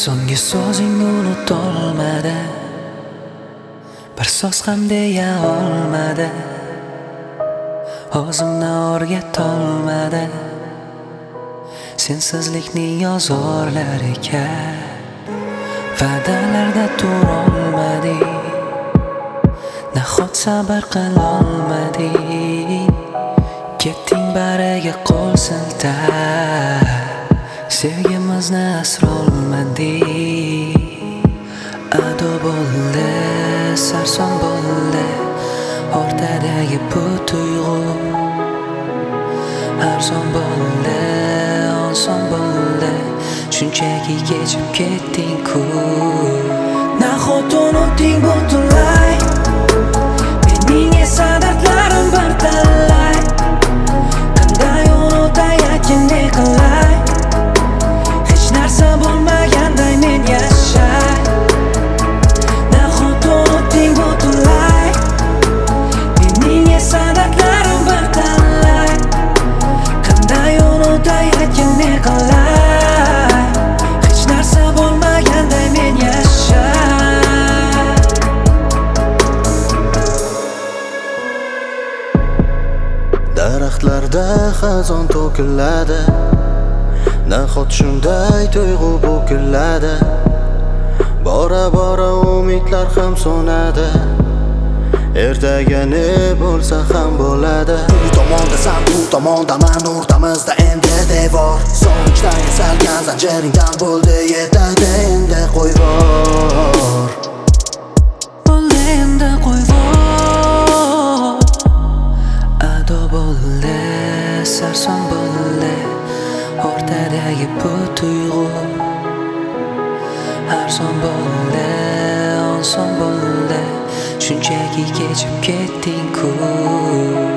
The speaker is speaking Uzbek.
So'nggi so'zing unutolmadi, bir so'z ham deya olmadi, o'zimni o'rgatolmadi sensizlikning azorlariga. Va'dalarda turolmading, nahot sabr qilolmading, ketding bariga qo'l siltab, sevgimizni asrolmading. Ado bo'ldi, sarson bo'ldi o'rtadagi bu tuyg'u, arzon bo'ldi, oson bo'ldi, shunchaki kechib ketding-ku. Nahot unutding butunlay mening esa dardlarim bir talay. Qanday unutay akin ne qilay, hech narsa bo'lmaganday men yashay. Nahot unutding butunlay mening esa dardlarim bir talay. Qanday unutay akin ne qilay, hech narsa bo'lmaganday men yashay. Daraxtlarda xazon to'kiladi, nahot shunday tuyg'u bo'kiladi. Bora bora umidlar ham so'nadi, ertaga ne bo'lsa ham bo'ladi. U tomonda san, bu tomondaman, o'rtamizda endi devor. Sog'inchdan yasalgan zanjiringdan bo'ldi yetadi endi qo'yvor. Bo'ldi endi qo'yvor. Ado bo'ldi, sarson bo'ldi o'rtadagi bu tuyg'u, arzon bo'ldi, oson bo'ldi, shunchaki kechib ketding-ku.